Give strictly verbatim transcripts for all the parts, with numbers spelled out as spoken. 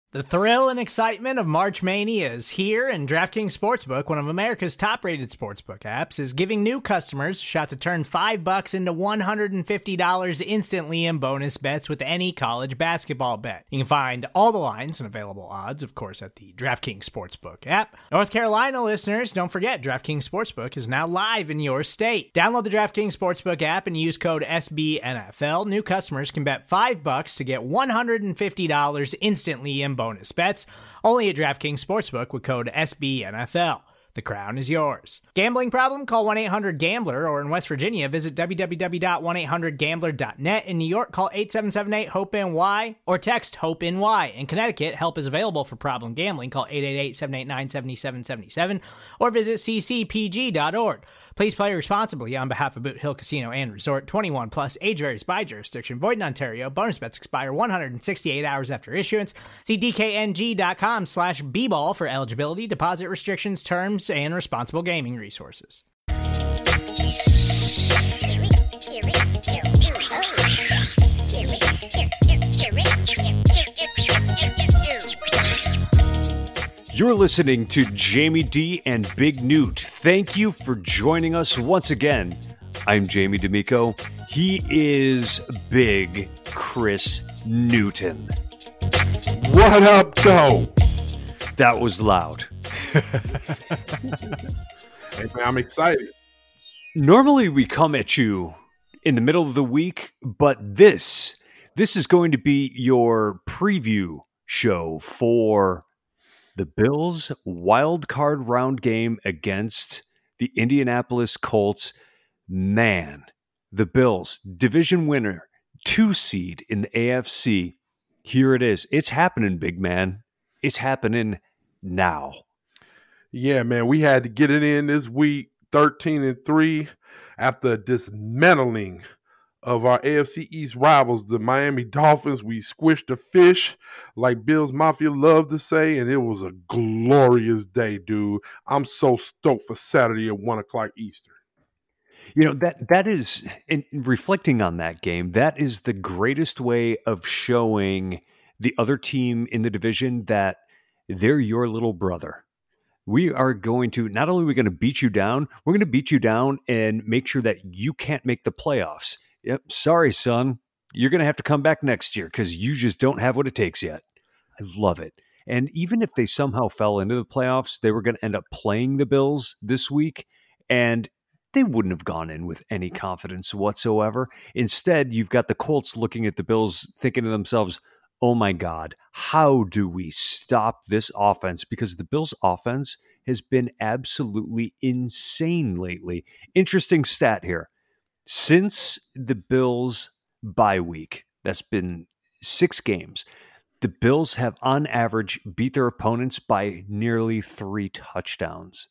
The thrill and excitement of March Mania is here, and DraftKings Sportsbook, one of America's top-rated sportsbook apps, is giving new customers a shot to turn five bucks into one hundred fifty dollars instantly in bonus bets with any college basketball bet. You can find all the lines and available odds, of course, at the DraftKings Sportsbook app. North Carolina listeners, don't forget, DraftKings Sportsbook is now live in your state. Download the DraftKings Sportsbook app and use code S B N F L. New customers can bet five bucks to get one hundred fifty dollars instantly in bonus bets, only at DraftKings Sportsbook with code S B N F L. The crown is yours. Gambling problem? Call one eight hundred gambler, or in West Virginia, visit w w w dot one eight hundred gambler dot net. In New York, call eight seven seven eight hope N Y or text HOPE-NY. In Connecticut, help is available for problem gambling. Call eight eight eight, seven eight nine, seven seven seven seven or visit c c p g dot org. Please play responsibly on behalf of Boot Hill Casino and Resort. twenty-one plus, age varies by jurisdiction. Void in Ontario. Bonus bets expire one hundred sixty-eight hours after issuance. See d k n g dot com slash b ball for eligibility, deposit restrictions, terms, and responsible gaming resources. You're listening to Jamie D and Big Newt. Thank you for joining us once again. I'm Jamie D'Amico. He is Big Chris Newton. What up, though? That was loud. Hey, man, I'm excited. Normally we come at you in the middle of the week, but this, this is going to be your preview show for the Bills' wild card round game against the Indianapolis Colts. Man, the Bills, division winner, two seed in the A F C. Here it is. It's happening, big man. It's happening now. Yeah, man, we had to get it in this week, thirteen and three, after dismantling of our A F C East rivals, the Miami Dolphins. We squished the fish, like Bills Mafia love to say, and it was a glorious day, dude. I'm so stoked for Saturday at one o'clock Eastern. You know, that that is, in reflecting on that game, that is the greatest way of showing the other team in the division that they're your little brother. We are going to, not only are we going to beat you down, we're going to beat you down and make sure that you can't make the playoffs. Yep, sorry, son. You're going to have to come back next year because you just don't have what it takes yet. I love it. And even if they somehow fell into the playoffs, they were going to end up playing the Bills this week, and they wouldn't have gone in with any confidence whatsoever. Instead, you've got the Colts looking at the Bills thinking to themselves, oh my God, how do we stop this offense? Because the Bills' offense has been absolutely insane lately. Interesting stat here. Since the Bills' bye week, that's been six games, the Bills have on average beat their opponents by nearly three touchdowns.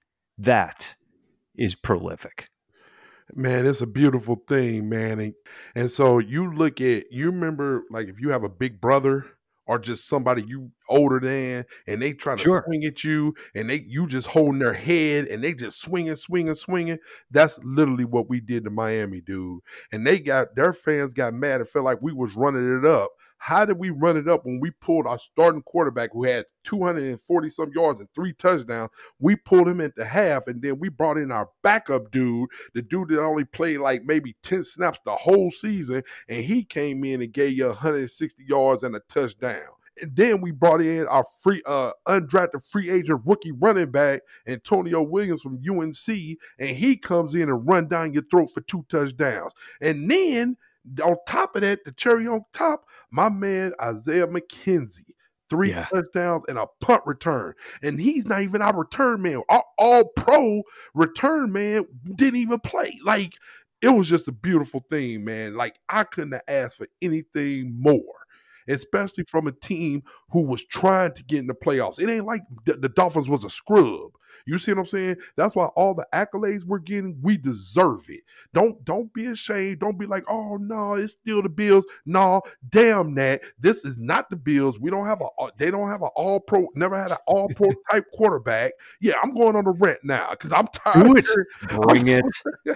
That is prolific. Man, it's a beautiful thing, man. And, and so you look at, you remember, like, if you have a big brother or just somebody you older than, and they trying to Sure. swing at you, and they you just holding their head, and they just swinging, swinging, swinging. That's literally what we did to Miami, dude. And they got, their fans got mad and felt like we was running it up. How did we run it up when we pulled our starting quarterback who had two hundred forty some yards and three touchdowns? We pulled him into half, and then we brought in our backup dude, the dude that only played like maybe ten snaps the whole season, and he came in and gave you one hundred sixty yards and a touchdown. And then we brought in our free, uh, undrafted free agent rookie running back, Antonio Williams from U N C, and he comes in and run down your throat for two touchdowns. And then on top of that, the cherry on top, my man Isaiah McKenzie, three Yeah. touchdowns and a punt return. And he's not even our return man. Our all-pro return man didn't even play. Like, it was just a beautiful thing, man. Like, I couldn't have asked for anything more, especially from a team who was trying to get in the playoffs. It ain't like the, the Dolphins was a scrub. You see what I'm saying? That's why all the accolades we're getting, we deserve it. Don't don't be ashamed. Don't be like, oh no, it's still the Bills. No, damn that. This is not the Bills. We don't have a they don't have an all pro, never had an all pro type quarterback. Yeah, I'm going on the rant now because I'm tired. Do it. Bring it.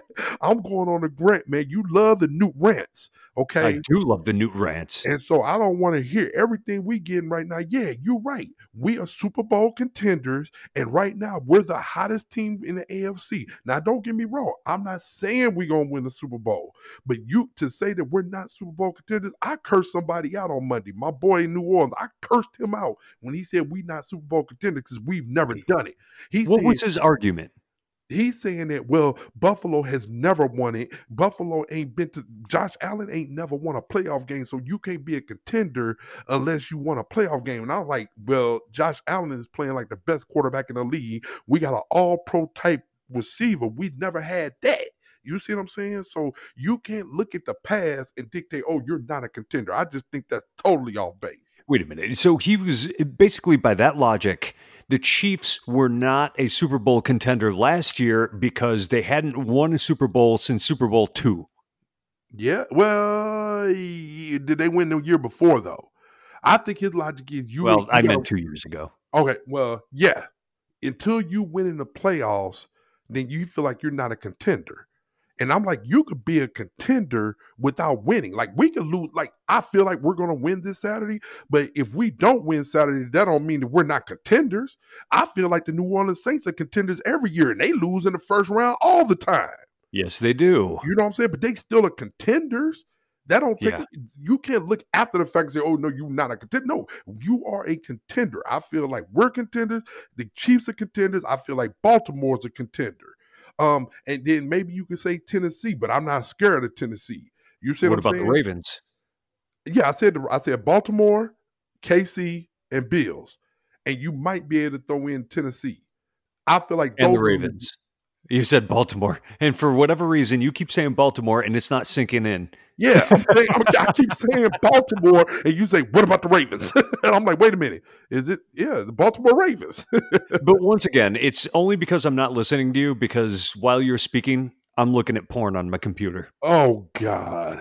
I'm going on the rant, man. You love the new rants. Okay. I do love the Newt rants. And so I don't want to hear everything we getting right now. Yeah, you're right. We are Super Bowl contenders. And right now, we're the hottest team in the A F C. Now, don't get me wrong. I'm not saying we're going to win the Super Bowl. But you to say that we're not Super Bowl contenders, I cursed somebody out on Monday. My boy in New Orleans, I cursed him out when he said we not Super Bowl contenders because we've never done it. He what said, was his argument? He's saying that, well, Buffalo has never won it. Buffalo ain't been to, Josh Allen ain't never won a playoff game, so you can't be a contender unless you won a playoff game. And I was like, well, Josh Allen is playing like the best quarterback in the league. We got an all-pro type receiver. We never had that. You see what I'm saying? So you can't look at the past and dictate, oh, you're not a contender. I just think that's totally off base. Wait a minute. So he was, basically by that logic, the Chiefs were not a Super Bowl contender last year because they hadn't won a Super Bowl since Super Bowl two. Yeah. Well, did they win the year before, though? I think his logic is you. Well, you I gotta, meant two years ago. Okay. Well, yeah. Until you win in the playoffs, then you feel like you're not a contender. And I'm like, you could be a contender without winning. Like, we could lose. Like, I feel like we're going to win this Saturday. But if we don't win Saturday, that don't mean that we're not contenders. I feel like the New Orleans Saints are contenders every year, and they lose in the first round all the time. Yes, they do. You know what I'm saying? But they still are contenders. That don't take, yeah. You can't look after the fact and say, oh, no, you're not a contender. No, you are a contender. I feel like we're contenders. The Chiefs are contenders. I feel like Baltimore's a contender. Um, and then maybe you could say Tennessee, but I'm not scared of Tennessee. You said what what about saying? The Ravens? Yeah, I said I said Baltimore, K C, and Bills, and you might be able to throw in Tennessee. I feel like and those the Ravens. Are, you said Baltimore, and for whatever reason, you keep saying Baltimore, and it's not sinking in. Yeah, I'm saying, I'm, I keep saying Baltimore, and you say, "What about the Ravens?" And I'm like, "Wait a minute, is it? Yeah, the Baltimore Ravens." But once again, it's only because I'm not listening to you. Because while you're speaking, I'm looking at porn on my computer. Oh God.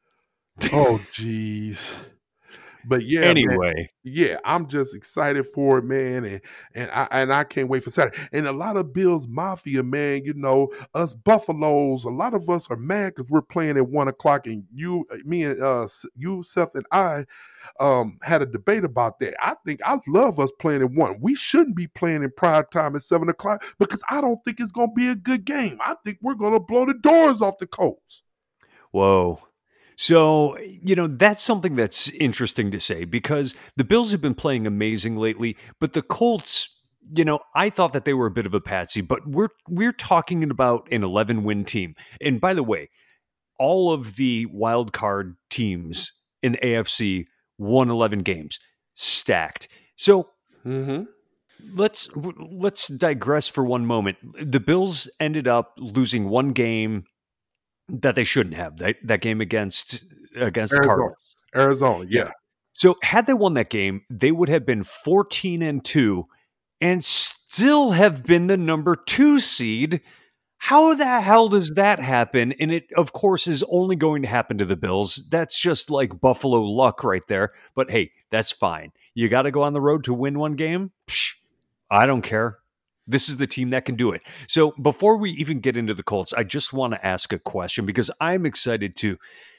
Oh jeez. But yeah, anyway, man, yeah, I'm just excited for it, man, and and I and I can't wait for Saturday. And a lot of Bills Mafia, man, you know, us Buffaloes, a lot of us are mad because we're playing at one o'clock, and you, me, and uh, you, Seth, and I, um, had a debate about that. I think I love us playing at one. We shouldn't be playing in prime time at seven o'clock because I don't think it's going to be a good game. I think we're going to blow the doors off the Colts. Whoa. So, you know, that's something that's interesting to say because the Bills have been playing amazing lately, but the Colts, you know, I thought that they were a bit of a patsy, but we're we're talking about an eleven-win team. And by the way, all of the wild card teams in the A F C won eleven games, stacked. So, mm-hmm. let's let's digress for one moment. The Bills ended up losing one game that they shouldn't have, that, that game against against Arizona. the Cardinals. Arizona, yeah. yeah. So had they won that game, they would have been fourteen and two and still have been the number two seed. How the hell does that happen? And it, of course, is only going to happen to the Bills. That's just like Buffalo luck right there. But hey, that's fine. You got to go on the road to win one game? Psh, I don't care. This is the team that can do it. So before we even get into the Colts, I just want to ask a question because I'm excited too.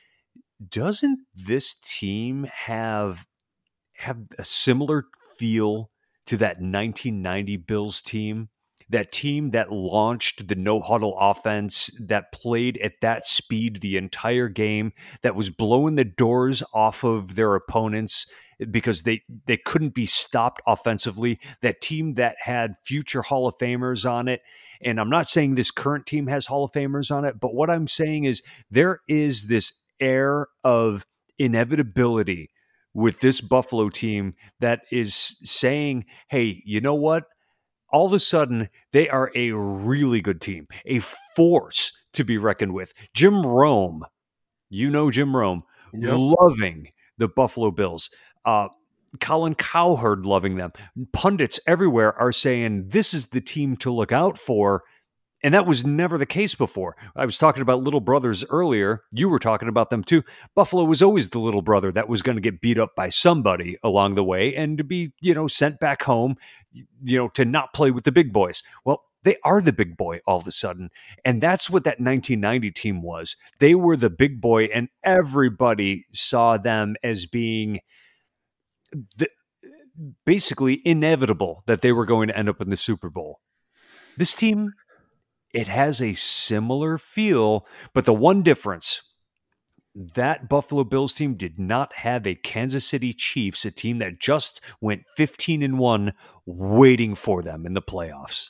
Doesn't this team have have a similar feel to that nineteen ninety Bills team? That team that launched the no-huddle offense, that played at that speed the entire game, that was blowing the doors off of their opponents because they, they couldn't be stopped offensively. That team that had future Hall of Famers on it. And I'm not saying this current team has Hall of Famers on it, but what I'm saying is there is this air of inevitability with this Buffalo team that is saying, hey, you know what? All of a sudden, they are a really good team, a force to be reckoned with. Jim Rome, you know Jim Rome, yep. loving the Buffalo Bills. Uh, Colin Cowherd loving them. Pundits everywhere are saying this is the team to look out for. And that was never the case before. I was talking about little brothers earlier. You were talking about them too. Buffalo was always the little brother that was going to get beat up by somebody along the way and to be, you know, sent back home, you know, to not play with the big boys. Well, they are the big boy all of a sudden. And that's what that nineteen ninety team was. They were the big boy, and everybody saw them as being the, basically inevitable that they were going to end up in the Super Bowl. This team, it has a similar feel, but the one difference, that Buffalo Bills team did not have a Kansas City Chiefs, a team that just went fifteen and one, waiting for them in the playoffs.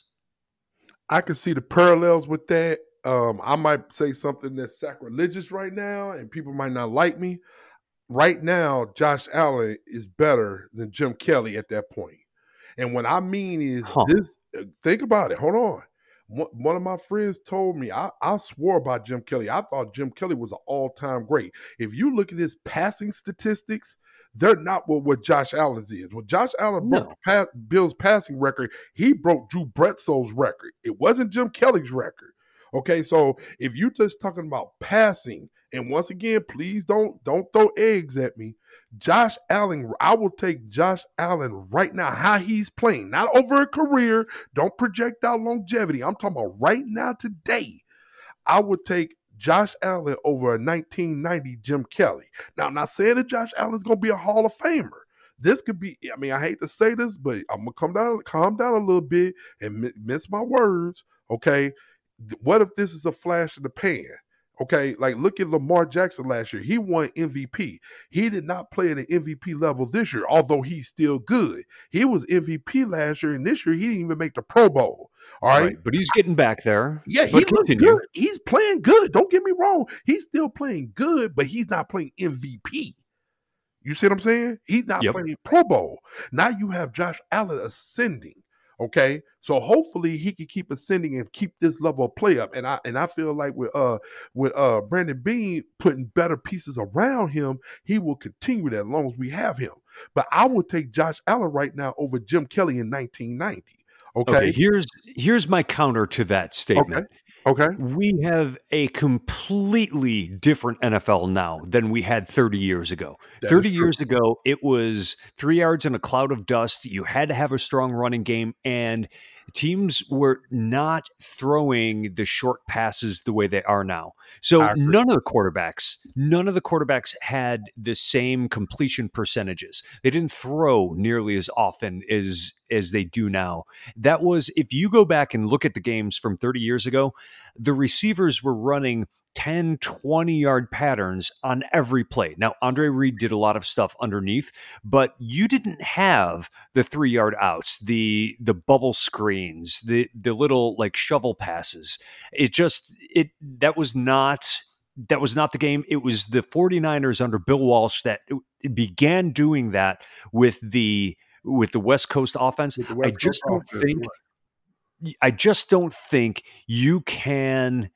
I can see the parallels with that. Um, I might say something that's sacrilegious right now, and people might not like me. Right now, Josh Allen is better than Jim Kelly at that point. And what I mean is huh. this. Think about it. Hold on. One of my friends told me, I, I swore by Jim Kelly. I thought Jim Kelly was an all-time great. If you look at his passing statistics, they're not what, what Josh Allen's is. When Josh Allen no. broke pass, Bill's passing record, he broke Drew Bledsoe's record. It wasn't Jim Kelly's record. Okay, so if you're just talking about passing, and once again, please don't don't throw eggs at me. Josh Allen, I will take Josh Allen right now, how he's playing, not over a career. Don't project out longevity. I'm talking about right now, today. I would take Josh Allen over a nineteen ninety Jim Kelly. Now, I'm not saying that Josh Allen's going to be a Hall of Famer. This could be, I mean, I hate to say this, but I'm going to come down, calm down a little bit and mince my words, okay? What if this is a flash in the pan? Okay, like look at Lamar Jackson last year. He won M V P. He did not play at an M V P level this year, although he's still good. He was M V P last year, and this year he didn't even make the Pro Bowl. All right, right but he's getting back there. Yeah, he looks good. He's playing good. Don't get me wrong. He's still playing good, but he's not playing M V P. You see what I'm saying? He's not yep. playing Pro Bowl. Now you have Josh Allen ascending. Okay, so hopefully he can keep ascending and keep this level of play up. And I and I feel like with uh with uh Brandon Beane putting better pieces around him, he will continue that as long as we have him. But I would take Josh Allen right now over Jim Kelly in nineteen ninety. Okay, okay here's here's my counter to that statement. Okay. Okay. We have a completely different N F L now than we had thirty years ago. That thirty years ago, it was three yards in a cloud of dust. You had to have a strong running game, and teams were not throwing the short passes the way they are now. So none of the quarterbacks, none of the quarterbacks had the same completion percentages. They didn't throw nearly as often as as they do now. That was, if you go back and look at the games from thirty years ago, the receivers were running ten, twenty yard patterns on every play. Now, Andre Reed did a lot of stuff underneath, but you didn't have the three yard outs, the the bubble screens, the the little like shovel passes. It just, it that was not that was not the game. It was the 49ers under Bill Walsh that began doing that with the with the West Coast offense. West I just Coast don't offense, think right. I just don't think you can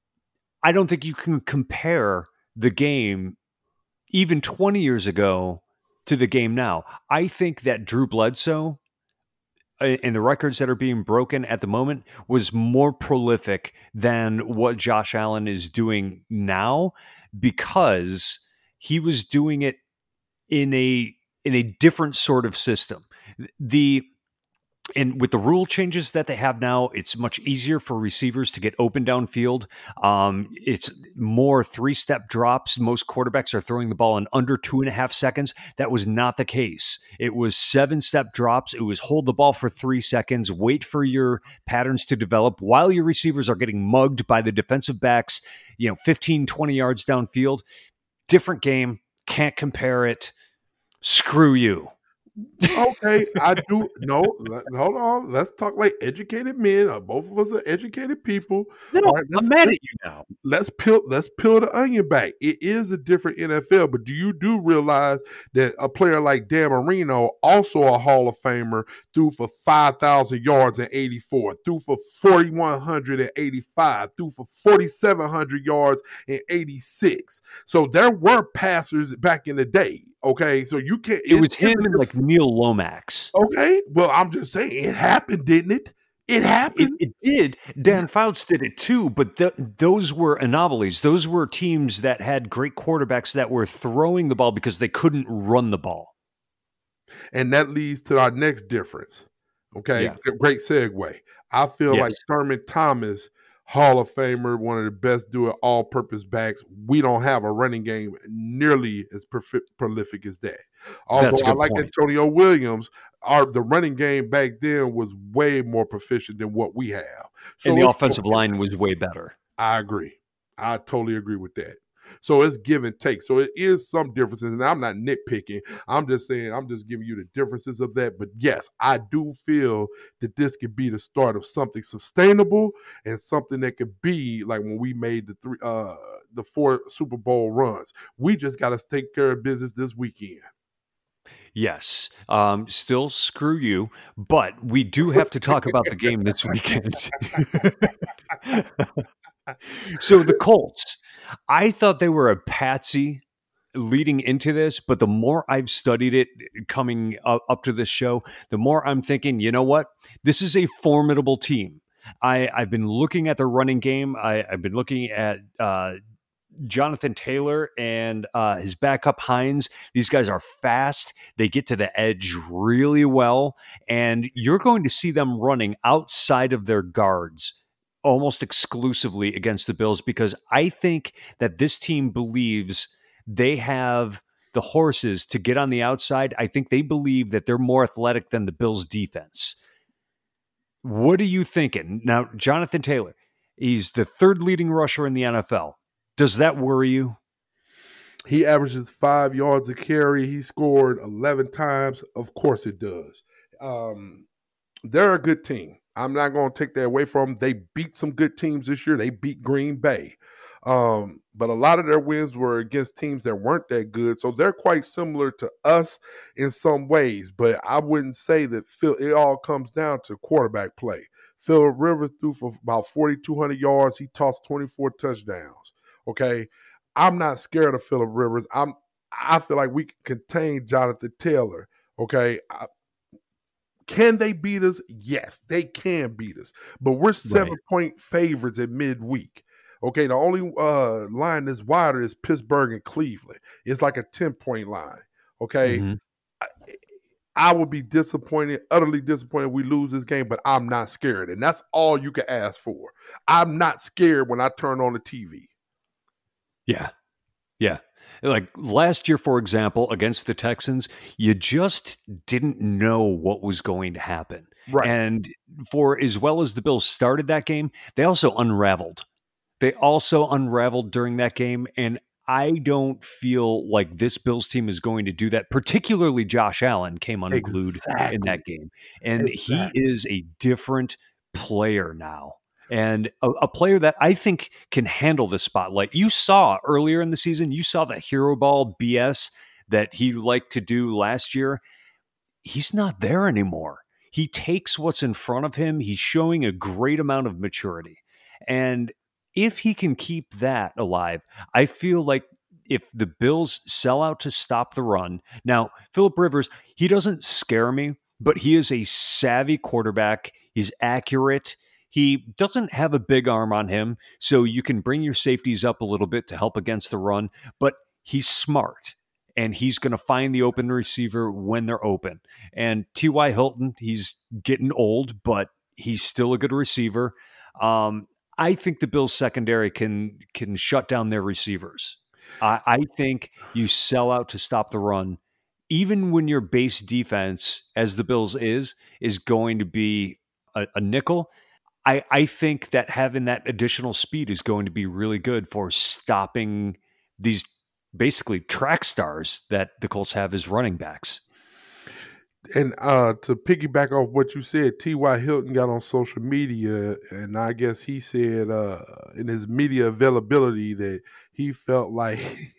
I don't think you can compare the game even twenty years ago to the game now. I think that Drew Bledsoe and the records that are being broken at the moment was more prolific than what Josh Allen is doing now, because he was doing it in a in a different sort of system. The And with the rule changes that they have now, it's much easier for receivers to get open downfield. Um, it's more three-step drops. Most quarterbacks are throwing the ball in under two and a half seconds. That was not the case. It was seven-step drops. It was hold the ball for three seconds, wait for your patterns to develop while your receivers are getting mugged by the defensive backs, you know, fifteen, twenty yards downfield. Different game. Can't compare it. Screw you. Okay, I do. No, hold on. Let's talk like educated men. Both of us are educated people. No, right, I'm mad at you now. Let's peel. Let's peel the onion back. It is a different N F L, but do you do realize that a player like Dan Marino, also a Hall of Famer, threw for five thousand yards in eighty-four, threw for four thousand one hundred eighty-five, threw for four thousand seven hundred yards in eighty-six. So there were passers back in the day. Okay, so you can't. It was him and like Neil Lomax. Okay, well, I'm just saying it happened, didn't it? It happened. It, it did. Dan Fouts did it too, but th- those were anomalies. Those were teams that had great quarterbacks that were throwing the ball because they couldn't run the ball. And that leads to our next difference. Okay, Yeah. Great segue. I feel Yes. like Thurman Thomas, Hall of Famer, one of the best do it all-purpose backs. We don't have a running game nearly as prof- prolific as that. Although That's a I good like point. Antonio Williams, our the running game back then was way more proficient than what we have. So And the it's offensive okay. line was way better. I agree. I totally agree with that. So it's give and take. So it is some differences, and I'm not nitpicking. I'm just saying, I'm just giving you the differences of that. But yes, I do feel that this could be the start of something sustainable and something that could be like when we made the three, uh, the four Super Bowl runs. We just got to take care of business this weekend. Yes. Um, still screw you, but we do have to talk about the game this weekend. So the Colts, I thought they were a patsy leading into this, but the more I've studied it coming up, up to this show, the more I'm thinking, you know what? This is a formidable team. I, I've been looking at the running game. I, I've been looking at uh, Jonathan Taylor and uh, his backup Hines. These guys are fast. They get to the edge really well, and you're going to see them running outside of their guards almost exclusively against the Bills, because I think that this team believes they have the horses to get on the outside. I think they believe that they're more athletic than the Bills defense. What are you thinking? Now, Jonathan Taylor, he's the third leading rusher in the N F L. Does that worry you? He averages five yards a carry. He scored eleven times. Of course it does. Um, they're a good team. I'm not going to take that away from them. They beat some good teams this year. They beat Green Bay. Um, but a lot of their wins were against teams that weren't that good. So they're quite similar to us in some ways. But I wouldn't say that Phil, it all comes down to quarterback play. Phillip Rivers threw for about forty-two hundred yards. He tossed twenty-four touchdowns. Okay. I'm not scared of Phillip Rivers. I'm, I feel like we can contain Jonathan Taylor. Okay. I, Can they beat us? Yes, they can beat us. But we're seven-point right. favorites at midweek. Okay, the only uh, line that's wider is Pittsburgh and Cleveland. It's like a ten-point line. Okay, mm-hmm. I, I would be disappointed, utterly disappointed if we lose this game, but I'm not scared. And that's all you can ask for. I'm not scared when I turn on the T V. Yeah, yeah. Like last year, for example, against the Texans, you just didn't know what was going to happen. Right. And for as well as the Bills started that game, they also unraveled. They also unraveled during that game. And I don't feel like this Bills team is going to do that. Particularly Josh Allen came unglued exactly. in that game. And exactly. he is a different player now. And a, a player that I think can handle the spotlight. You saw earlier in the season, you saw the hero ball B S that he liked to do last year. He's not there anymore. He takes what's in front of him. He's showing a great amount of maturity. And if he can keep that alive, I feel like if the Bills sell out to stop the run. Now, Phillip Rivers, he doesn't scare me, but he is a savvy quarterback. He's accurate. He doesn't have a big arm on him, so you can bring your safeties up a little bit to help against the run, but he's smart, and he's going to find the open receiver when they're open. And T Y. Hilton, he's getting old, but he's still a good receiver. Um, I think the Bills secondary can can shut down their receivers. I, I think you sell out to stop the run, even when your base defense, as the Bills is, is going to be a, a nickel. I, I think that having that additional speed is going to be really good for stopping these basically track stars that the Colts have as running backs. And uh, to piggyback off what you said, T Y. Hilton got on social media, and I guess he said uh, in his media availability that he felt like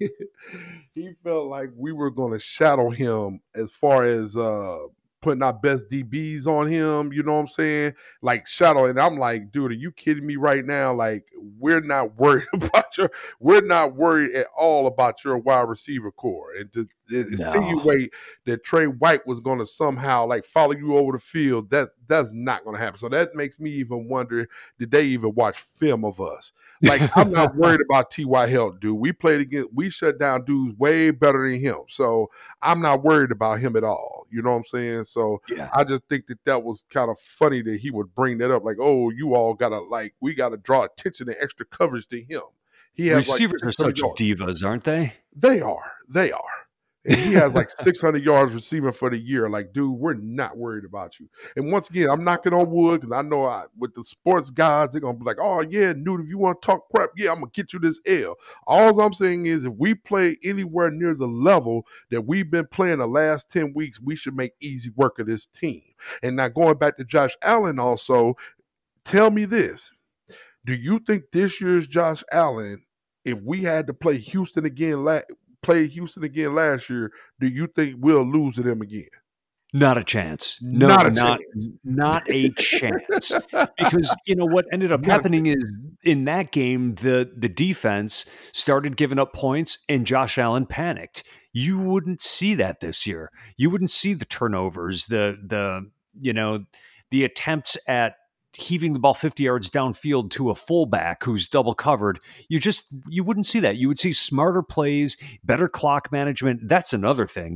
he felt like we were going to shadow him as far as uh, putting our best D Bs on him, you know what I'm saying? Like shadow. And I'm like, dude, are you kidding me right now? Like, we're not worried about your, we're not worried at all about your wide receiver core. And to, No. insinuate that Trey White was going to somehow like follow you over the field. That that's not going to happen. So that makes me even wonder, did they even watch film of us? Like, I'm not worried about T Y. Hilton, dude. We played against, we shut down dudes way better than him. So I'm not worried about him at all. You know what I'm saying? So Yeah. I just think that that was kind of funny that he would bring that up. Like, oh, you all got to like, we got to draw attention and extra coverage to him. He has Receivers like are such yards. divas, aren't they? They are. They are. And he has like six hundred yards receiving for the year. Like, dude, we're not worried about you. And once again, I'm knocking on wood because I know I, with the sports guys, they're going to be like, oh, yeah, Newt, if you want to talk crap, yeah, I'm going to get you this L. All I'm saying is if we play anywhere near the level that we've been playing the last ten weeks, we should make easy work of this team. And now going back to Josh Allen also, tell me this. Do you think this year's Josh Allen, if we had to play Houston again last play Houston again last year, do you think we'll lose to them again? Not a chance. No, not a not, chance. Not a chance. Because, you know, what ended up Not happening is in that game, the, the defense started giving up points and Josh Allen panicked. You wouldn't see that this year. You wouldn't see the turnovers, the, the you know, the attempts at heaving the ball fifty yards downfield to a fullback who's double covered. You just, you wouldn't see that. You would see smarter plays, better clock management. That's another thing.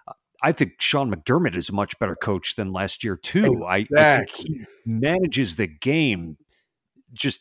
I think Sean McDermott is a much better coach than last year too. Exactly. I, I think he manages the game. Just,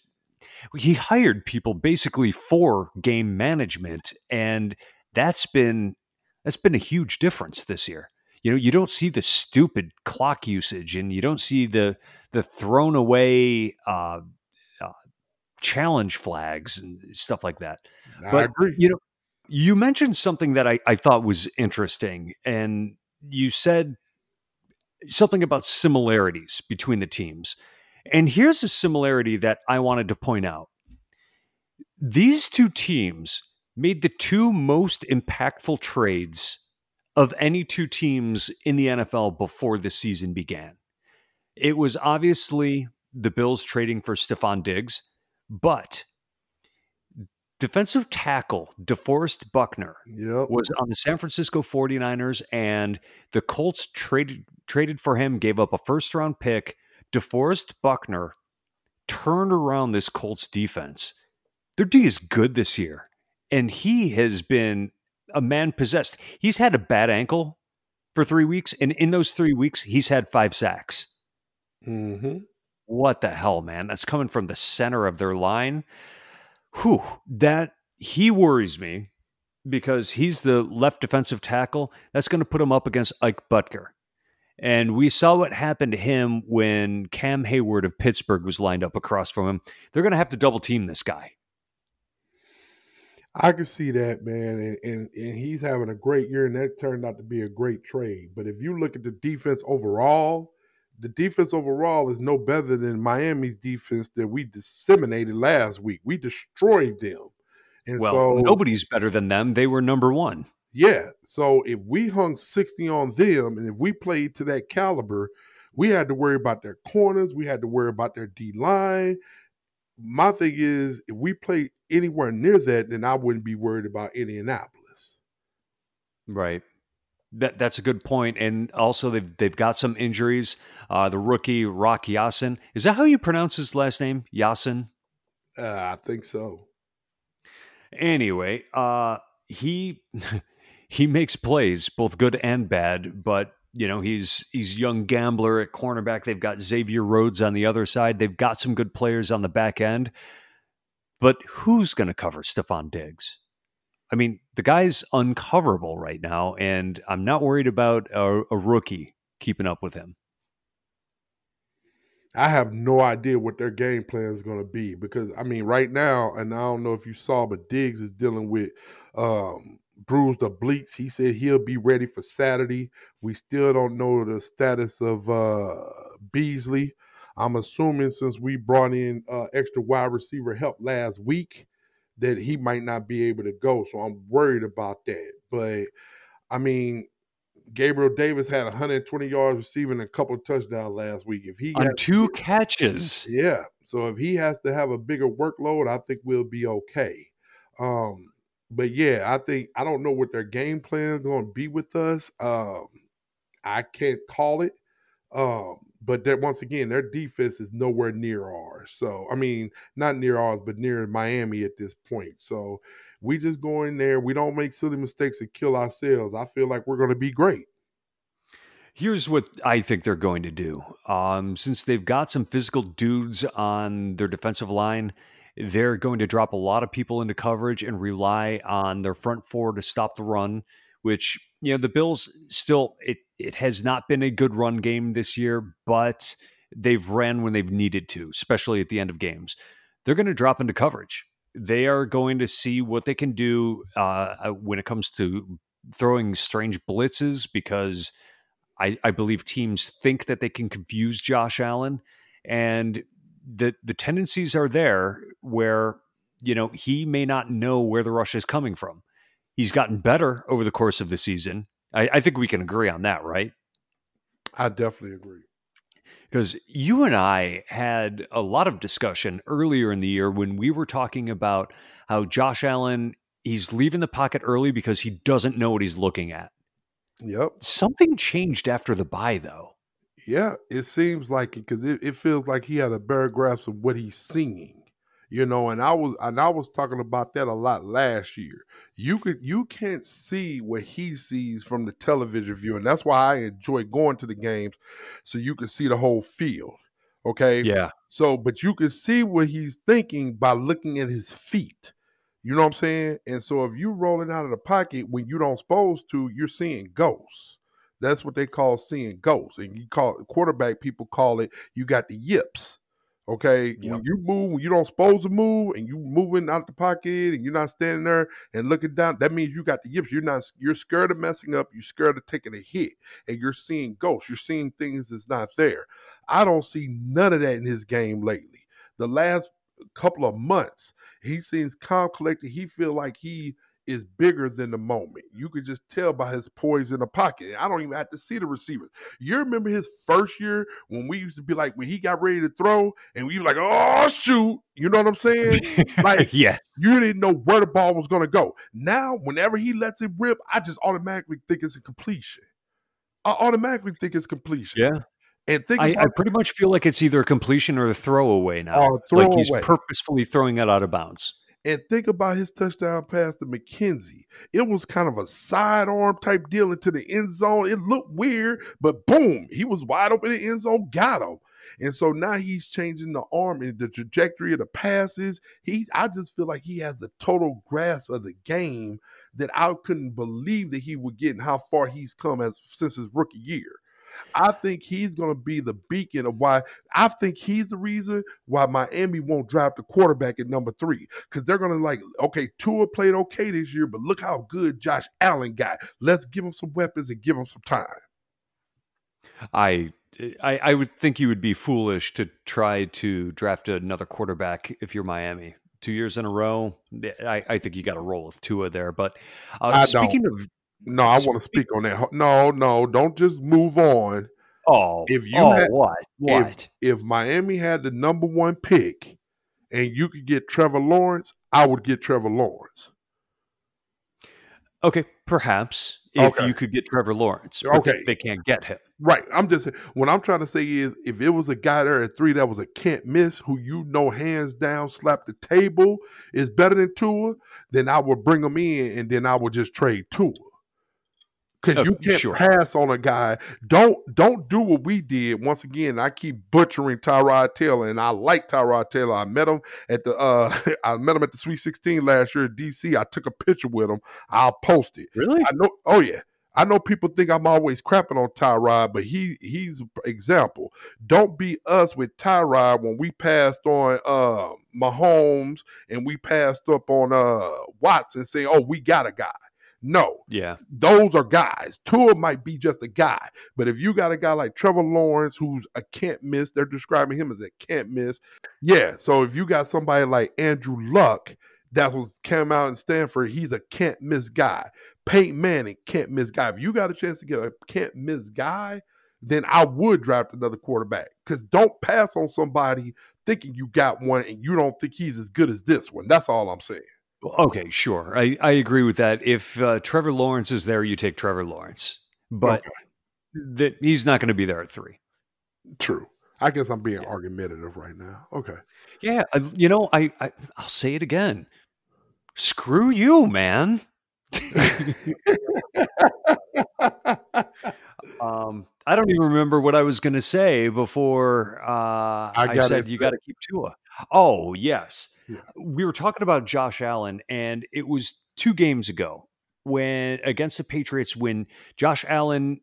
he hired people basically for game management. And that's been, that's been a huge difference this year. You know, you don't see the stupid clock usage and you don't see the, the thrown away uh, uh, challenge flags and stuff like that. I but, agree. You know, you mentioned something that I, I thought was interesting, and you said something about similarities between the teams. And here's a similarity that I wanted to point out. These two teams made the two most impactful trades of any two teams in the N F L before the season began. It was obviously the Bills trading for Stephon Diggs, but defensive tackle DeForest Buckner yep. was on the San Francisco forty-niners, and the Colts traded traded for him, gave up a first-round pick. DeForest Buckner turned around this Colts defense. Their D is good this year, and he has been a man possessed. He's had a bad ankle for three weeks, and in those three weeks, he's had five sacks. Mm-hmm. What the hell, man? That's coming from the center of their line. Whew, that he worries me because he's the left defensive tackle. That's going to put him up against Ike Butker. And we saw what happened to him when Cam Hayward of Pittsburgh was lined up across from him. They're going to have to double team this guy. I can see that, man. And, and, and he's having a great year, and that turned out to be a great trade. But if you look at the defense overall, the defense overall is no better than Miami's defense that we disseminated last week. We destroyed them. And well, so, nobody's better than them. They were number one. Yeah. So if we hung sixty on them and if we played to that caliber, we had to worry about their corners. We had to worry about their D-line. My thing is, if we play anywhere near that, then I wouldn't be worried about Indianapolis. Right. That that's a good point. And also they've they've got some injuries. Uh, the rookie Rock Ya-Sin. Is that how you pronounce his last name? Ya-Sin? Uh, I think so. Anyway, uh, he he makes plays, both good and bad, but you know, he's he's young gambler at cornerback. They've got Xavier Rhodes on the other side. They've got some good players on the back end. But who's going to cover Stephon Diggs? I mean, the guy's uncoverable right now, and I'm not worried about a, a rookie keeping up with him. I have no idea what their game plan is going to be because, I mean, right now, and I don't know if you saw, but Diggs is dealing with um, bruised obliques. He said he'll be ready for Saturday. We still don't know the status of uh, Beasley. I'm assuming since we brought in uh, extra wide receiver help last week that he might not be able to go. So I'm worried about that. But, I mean, Gabriel Davis had one hundred twenty yards receiving and a couple of touchdowns last week. If he on has, two catches. Yeah. So if he has to have a bigger workload, I think we'll be okay. Um, but yeah, I think I don't know what their game plan is going to be with us. Um, I can't call it. Um, but that once again, their defense is nowhere near ours. So I mean, not near ours, but near Miami at this point. So we just go in there. We don't make silly mistakes and kill ourselves. I feel like we're going to be great. Here's what I think they're going to do. Um, since they've got some physical dudes on their defensive line, they're going to drop a lot of people into coverage and rely on their front four to stop the run, which, you know, the Bills still, it, it has not been a good run game this year, but they've ran when they've needed to, especially at the end of games. They're going to drop into coverage. They are going to see what they can do uh, when it comes to throwing strange blitzes, because I, I believe teams think that they can confuse Josh Allen, and the the tendencies are there where, you know, he may not know where the rush is coming from. He's gotten better over the course of the season. I, I think we can agree on that, right? I definitely agree. Because you and I had a lot of discussion earlier in the year when we were talking about how Josh Allen, he's leaving the pocket early because he doesn't know what he's looking at. Yep. Something changed after the bye, though. Yeah, it seems like it because it, it feels like he had a better grasp of what he's seeing, you know. And I was and I was talking about that a lot last year. You could you can't see what he sees from the television view, and that's why I enjoy going to the games, so you can see the whole field. Okay. Yeah. So, but you can see what he's thinking by looking at his feet. You know what I'm saying? And so if you rolling out of the pocket when you don't supposed to, you're seeing ghosts. That's what they call seeing ghosts. And you call it quarterback, people call it you got the yips. Okay. Yep. When you move, when you don't supposed to move and you moving out the pocket and you're not standing there and looking down, that means you got the yips. You're not you're scared of messing up, you're scared of taking a hit, and you're seeing ghosts. You're seeing things that's not there. I don't see none of that in his game lately. The last couple of months, he seems calm, collected. He feel like he is bigger than the moment. You could just tell by his poise in the pocket. I don't even have to see the receivers. You remember his first year when we used to be like, when he got ready to throw and we were like, oh, shoot. You know what I'm saying? Like, yes. You didn't know where the ball was going to go. Now, whenever he lets it rip, I just automatically think it's a completion. I automatically think it's completion. Yeah. And think I, about, I pretty much feel like it's either a completion or a throwaway now. Oh, like he's throwaway. purposefully throwing it out of bounds. And think about his touchdown pass to McKenzie. It was kind of a sidearm type deal into the end zone. It looked weird, but boom, he was wide open in the end zone, got him. And so now he's changing the arm and the trajectory of the passes. He, I just feel like he has a total grasp of the game that I couldn't believe that he would get and how far he's come as since his rookie year. I think he's going to be the beacon of why I think he's the reason why Miami won't draft the quarterback at number three, because they're going to like, okay, Tua played okay this year, but look how good Josh Allen got. Let's give him some weapons and give him some time. I, I, I would think you would be foolish to try to draft another quarterback if you're Miami. Two years in a row, I, I think you got to roll with Tua there. But uh, speaking don't. of. No, I want to speak on that. No, no, don't just move on. Oh, if you oh, had, what? What? If, if Miami had the number one pick and you could get Trevor Lawrence, I would get Trevor Lawrence. Okay, perhaps if okay. you could get Trevor Lawrence, but okay. they, they can't get him. Right. I'm just what I'm trying to say is if it was a guy there at three that was a can't miss, who you know hands down slap the table is better than Tua, then I would bring him in and then I would just trade Tua. Because you can't sure. pass on a guy. Don't don't do what we did. Once again, I keep butchering Tyrod Taylor, and I like Tyrod Taylor. I met him at the uh, I met him at the Sweet sixteen last year at D C. I took a picture with him. I'll post it. Really? I know. Oh yeah. I know people think I'm always crapping on Tyrod, but he he's an example. Don't be us with Tyrod when we passed on uh, Mahomes and we passed up on uh, Watson, saying, "Oh, we got a guy." No. Yeah. Those are guys. Tua might be just a guy. But if you got a guy like Trevor Lawrence, who's a can't miss, they're describing him as a can't miss. Yeah. So if you got somebody like Andrew Luck, that was came out in Stanford, he's a can't miss guy. Peyton Manning, can't miss guy. If you got a chance to get a can't miss guy, then I would draft another quarterback. Because don't pass on somebody thinking you got one and you don't think he's as good as this one. That's all I'm saying. Okay, sure. I, I agree with that. If uh, Trevor Lawrence is there, you take Trevor Lawrence. But Okay. that he's not going to be there at three. True. I guess I'm being argumentative right now. Okay. Yeah, uh, you know, I, I I'll say it again. Screw you, man. um, I don't even remember what I was going to say before uh, I, I said you got to keep Tua. Oh, yes. Yeah. We were talking about Josh Allen, and it was two games ago when against the Patriots when Josh Allen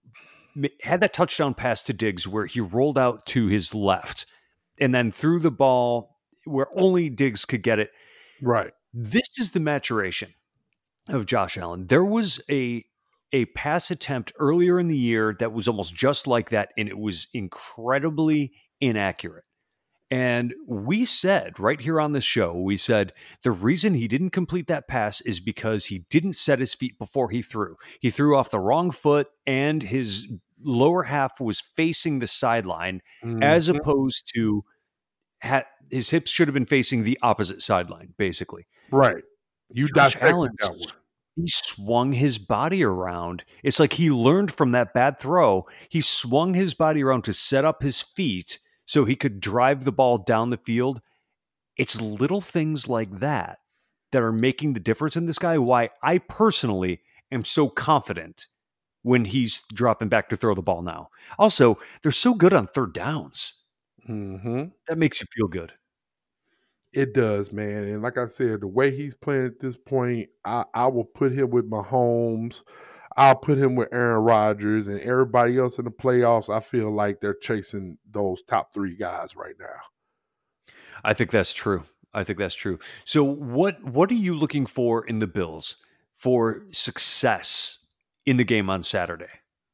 had that touchdown pass to Diggs where he rolled out to his left and then threw the ball where only Diggs could get it. Right. This is the maturation of Josh Allen. There was a a pass attempt earlier in the year that was almost just like that, and it was incredibly inaccurate. And we said right here on this show, we said the reason he didn't complete that pass is because he didn't set his feet before he threw. He threw off the wrong foot, and his lower half was facing the sideline, mm-hmm. as opposed to ha- his hips should have been facing the opposite sideline, basically. Right. You Josh Allen, he swung his body around. It's like he learned from that bad throw. He swung his body around to set up his feet so he could drive the ball down the field. It's little things like that that are making the difference in this guy. Why I personally am so confident when he's dropping back to throw the ball now. Also, they're so good on third downs. Mm-hmm. That makes you feel good. It does, man. And like I said, the way he's playing at this point, I, I will put him with Mahomes. I'll put him with Aaron Rodgers, and everybody else in the playoffs. I feel like they're chasing those top three guys right now. I think that's true. I think that's true. So what what are you looking for in the Bills for success in the game on Saturday?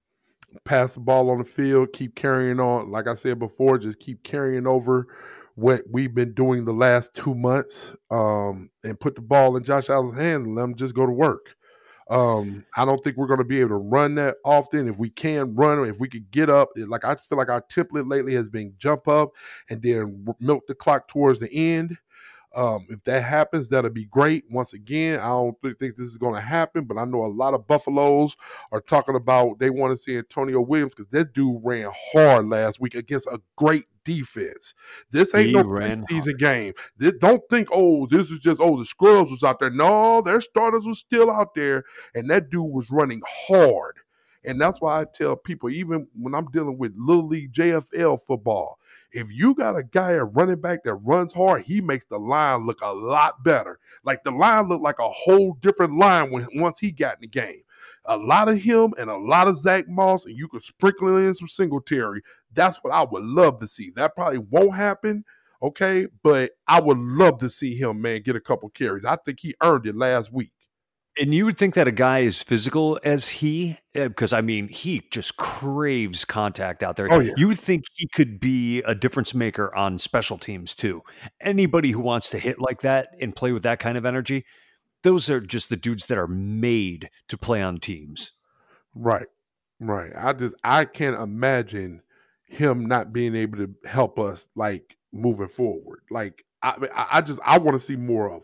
Pass the ball on the field, keep carrying on. Like I said before, just keep carrying over what we've been doing the last two months, um, and put the ball in Josh Allen's hand and let him just go to work. Um, I don't think we're going to be able to run that often. If we can run, if we could get up, like I feel like our template lately has been jump up and then milk the clock towards the end. Um, if that happens, that'll be great. Once again, I don't think this is going to happen, but I know a lot of Buffaloes are talking about they want to see Antonio Williams because that dude ran hard last week against a great defense. This ain't he no preseason game. This, don't think, oh, this is just, oh, the Scrubs was out there. No, their starters were still out there, and that dude was running hard. And that's why I tell people, even when I'm dealing with Little League J F L football, if you got a guy, a running back that runs hard, he makes the line look a lot better. Like the line looked like a whole different line when once he got in the game. A lot of him and a lot of Zach Moss, and you could sprinkle in some Singletary. That's what I would love to see. That probably won't happen, okay? But I would love to see him, man, get a couple carries. I think he earned it last week. And you would think that a guy as physical as he, because I mean, he just craves contact out there. Oh, yeah. You would think he could be a difference maker on special teams too. Anybody who wants to hit like that and play with that kind of energy, those are just the dudes that are made to play on teams. Right, right. I just, I can't imagine him not being able to help us like moving forward. Like, I, I just, I want to see more of him.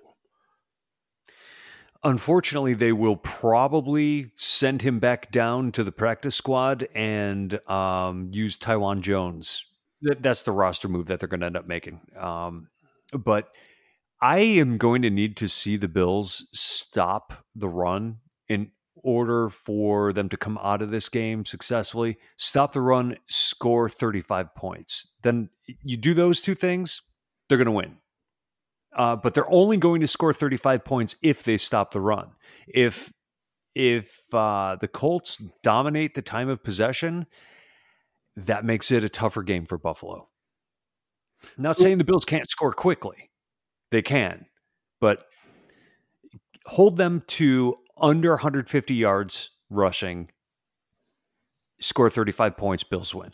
Unfortunately, they will probably send him back down to the practice squad and um, use Taiwan Jones. That's the roster move that they're going to end up making. Um, but I am going to need to see the Bills stop the run in order for them to come out of this game successfully. Stop the run, score thirty-five points. Then you do those two things, they're going to win. Uh, but they're only going to score thirty-five points if they stop the run. If if uh, the Colts dominate the time of possession, that makes it a tougher game for Buffalo. Not saying the Bills can't score quickly. They can. But hold them to under one hundred fifty yards rushing, score thirty-five points, Bills win.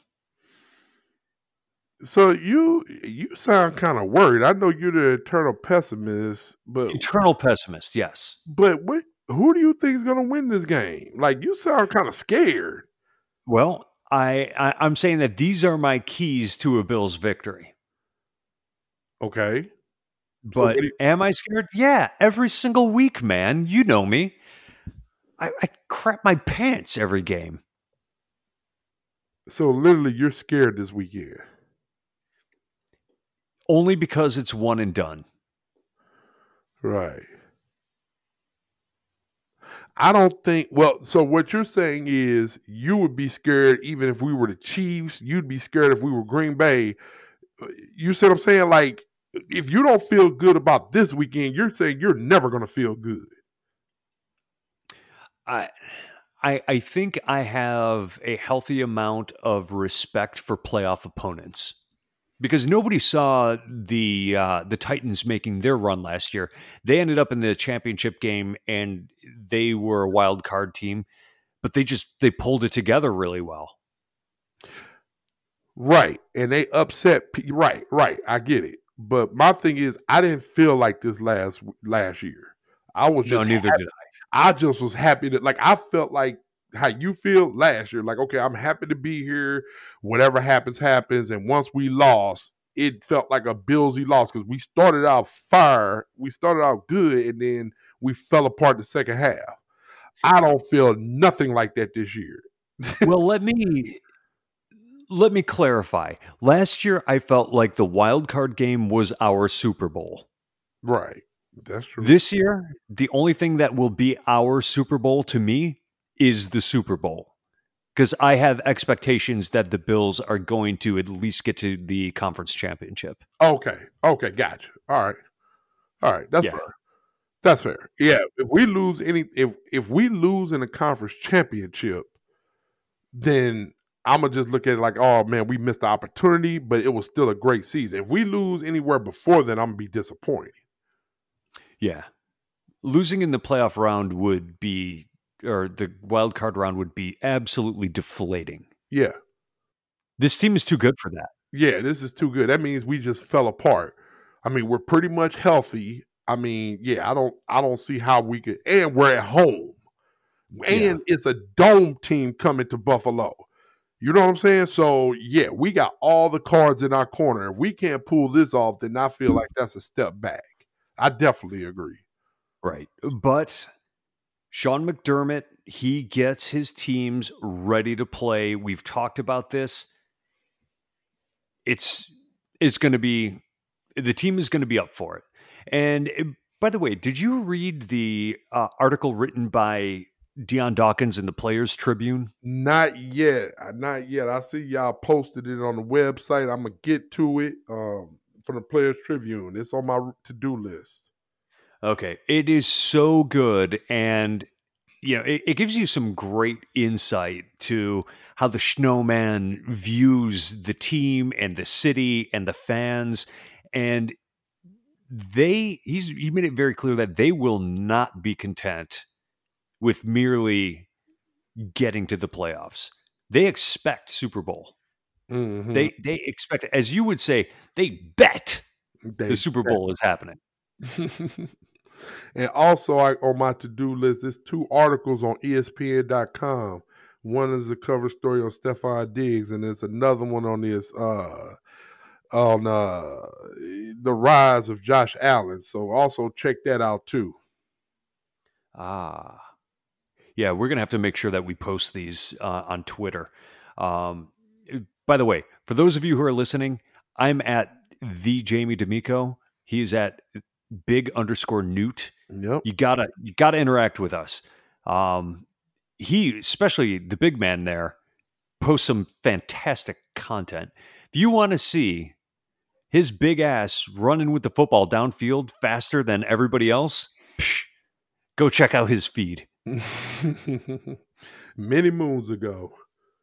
So you you sound kind of worried. I know you're the eternal pessimist, but eternal pessimist, yes. But what? Who do you think is going to win this game? Like you sound kind of scared. Well, I, I I'm saying that these are my keys to a Bills victory. Okay. So what But do you, am I scared? Yeah, every single week, man. You know me. I, I crap my pants every game. so literally you're scared this weekend. Only because it's one and done. Right. I don't think well, so what you're saying is you would be scared even if we were the Chiefs, you'd be scared if we were Green Bay. You see what I'm saying? Like if you don't feel good about this weekend, you're saying you're never gonna feel good. I, I, I think I have a healthy amount of respect for playoff opponents because nobody saw the uh, the Titans making their run last year. They ended up in the championship game and they were a wild card team, but they just they pulled it together really well. Right. And they upset right, right. I get it. But my thing is I didn't feel like this last last year. I was No, just neither happy. did I. I just was happy that like I felt like how you feel last year. Like, okay, I'm happy to be here. Whatever happens, happens. And once we lost, it felt like a Billsy loss because we started out fire. We started out good, and then we fell apart the second half. I don't feel nothing like that this year. Well, let me let me clarify. Last year, I felt like the wild card game was our Super Bowl. Right. That's true. This year, the only thing that will be our Super Bowl to me is the Super Bowl. Because I have expectations that the Bills are going to at least get to the conference championship. Okay. Okay. Gotcha. All right. All right. That's Yeah. fair. That's fair. Yeah. If we lose any, if if we lose in the conference championship, then I'm gonna just look at it like, oh man, we missed the opportunity, but it was still a great season. If we lose anywhere before then, I'm gonna be disappointed. Yeah. Losing in the playoff round would be, or the wild card round would be absolutely deflating. Yeah. This team is too good for that. Yeah, this is too good. That means we just fell apart. I mean, we're pretty much healthy. I mean, yeah, I don't I don't see how we could, and we're at home. And Yeah. it's a dome team coming to Buffalo. You know what I'm saying? So yeah, we got all the cards in our corner. If we can't pull this off, then I feel like that's a step back. I definitely agree. Right. But Sean McDermott, he gets his teams ready to play. We've talked about this. It's it's going to be, the team is going to be up for it. And uh, by the way, did you read the uh, article written by Deion Dawkins in the Players Tribune? Not yet. Not yet. I see y'all posted it on the website. I'm gonna get to it um, from the Players Tribune. It's on my to-do list. Okay, it is so good, and you know, it, it gives you some great insight to how the Snowman views the team and the city and the fans, and they he's he made it very clear that they will not be content with merely getting to the playoffs. They expect Super Bowl. Mm-hmm. They they expect, as you would say, they bet They the Super bet. Bowl is happening. And also, I, on my to-do list, there's two articles on E S P N dot com. One is a cover story on Stephon Diggs, and there's another one on this uh, on uh, the rise of Josh Allen. So also check that out too. Ah, yeah, we're gonna have to make sure that we post these uh, on Twitter. Um, by the way, for those of you who are listening, I'm at the Jamie D'Amico. He is at big underscore Newt. Yep. You gotta you gotta interact with us. Um, he, especially the big man there, posts some fantastic content. If you want to see his big ass running with the football downfield faster than everybody else, psh, go check out his feed. Many moons ago.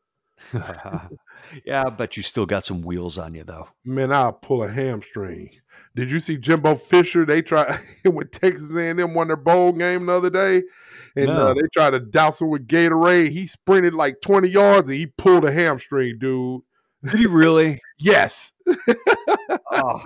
Yeah, I bet you still got some wheels on you, though. Man, I'll pull a hamstring. Did you see Jimbo Fisher? They tried when Texas A and M won their bowl game the other day, and No. uh, they tried to douse him with Gatorade. He sprinted like twenty yards and he pulled a hamstring, dude. Did he really? Yes. Oh.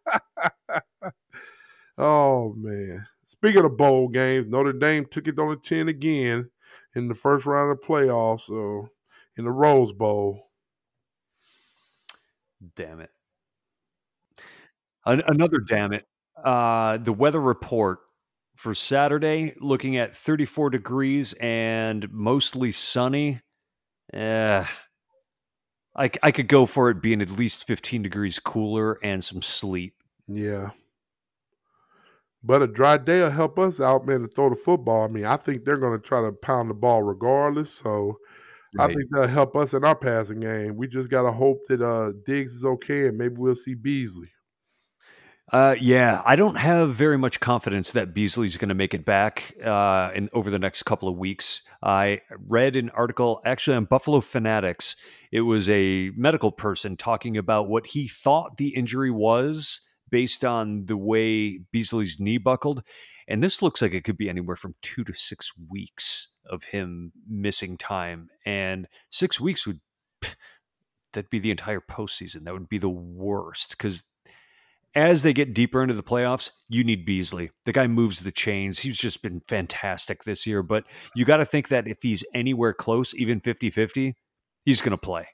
Oh man. Speaking of bowl games, Notre Dame took it on the chin again in the first round of the playoffs, so in the Rose Bowl. Damn it. An- another damn it. Uh, the weather report for Saturday, looking at thirty-four degrees and mostly sunny. Eh, I, I could go for it being at least fifteen degrees cooler and some sleet. Yeah. But a dry day will help us out, man, to throw the football. I mean, I think they're going to try to pound the ball regardless. So I Right. think that'll help us in our passing game. We just got to hope that uh, Diggs is okay and maybe we'll see Beasley. Uh, yeah, I don't have very much confidence that Beasley's going to make it back uh, in over the next couple of weeks. I read an article actually on Buffalo Fanatics. It was a medical person talking about what he thought the injury was based on the way Beasley's knee buckled. And this looks like it could be anywhere from two to six weeks of him missing time. And six weeks would, that'd be the entire postseason. That would be the worst because as they get deeper into the playoffs, you need Beasley. The guy moves the chains. He's just been fantastic this year. But you got to think that if he's anywhere close, even fifty-fifty, he's going to play.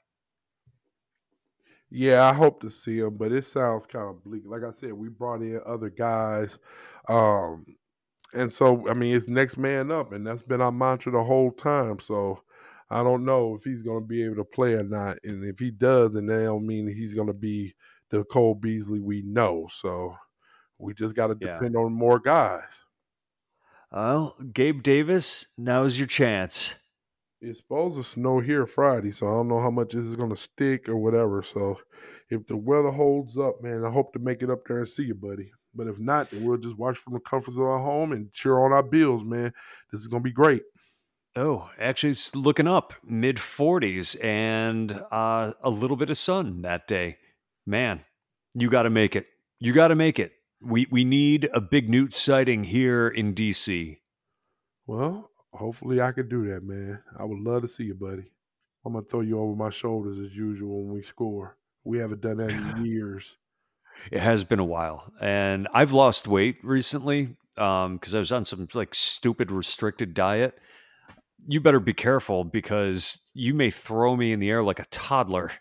Yeah, I hope to see him, but it sounds kind of bleak. Like I said, we brought in other guys. Um, and so, I mean, it's next man up, and that's been our mantra the whole time. So I don't know if he's going to be able to play or not. And if he does, then that don't mean he's going to be the Cole Beasley we know. So we just got to Yeah. depend on more guys. Well, Gabe Davis, now's your chance. It's supposed to snow here Friday, so I don't know how much this is going to stick or whatever. So if the weather holds up, man, I hope to make it up there and see you, buddy. But if not, then we'll just watch from the comforts of our home and cheer on our Bills, man. This is going to be great. Oh, actually, it's looking up, mid forties and uh, a little bit of sun that day. Man, you got to make it. You got to make it. We we need a Big Newt sighting here in D C. Well, hopefully I could do that, man. I would love to see you, buddy. I'm going to throw you over my shoulders as usual when we score. We haven't done that in years. It has been a while, and I've lost weight recently um, because I was on some like stupid restricted diet. You better be careful because you may throw me in the air like a toddler.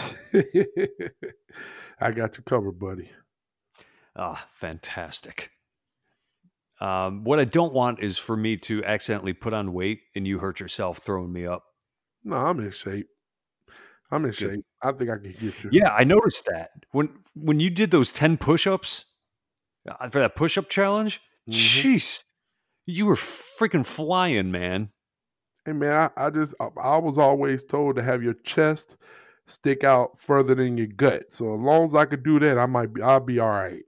I got you covered, buddy. Ah, fantastic. Um, what I don't want is for me to accidentally put on weight and you hurt yourself throwing me up. No, I'm in shape. I'm in Good. shape. I think I can get you. Yeah, I noticed that. When when you did those ten push-ups uh, for that push-up challenge, Mhm. jeez, you were freaking flying, man. Hey, man, I, I just, I, I was always told to have your chest stick out further than your gut. So as long as I could do that, I might be, I'll be all right.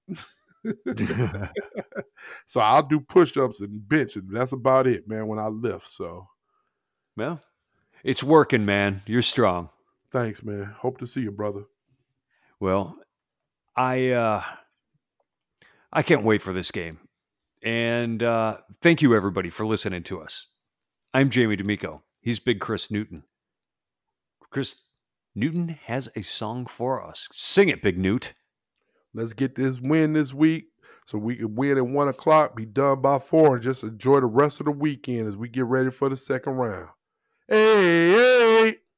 So I'll do push-ups and bench, and that's about it, man, when I lift. So Well, it's working, man. You're strong. thanks, man. Hope to see you, brother. Well, I uh, I can't wait for this game. And uh, thank you, everybody, for listening to us. I'm Jamie D'Amico. He's Big Chris Newton. Chris Newton has a song for us. Sing it, Big Newt. Let's get this win this week so we can win at one o'clock, be done by four, and just enjoy the rest of the weekend as we get ready for the second round. Hey, hey!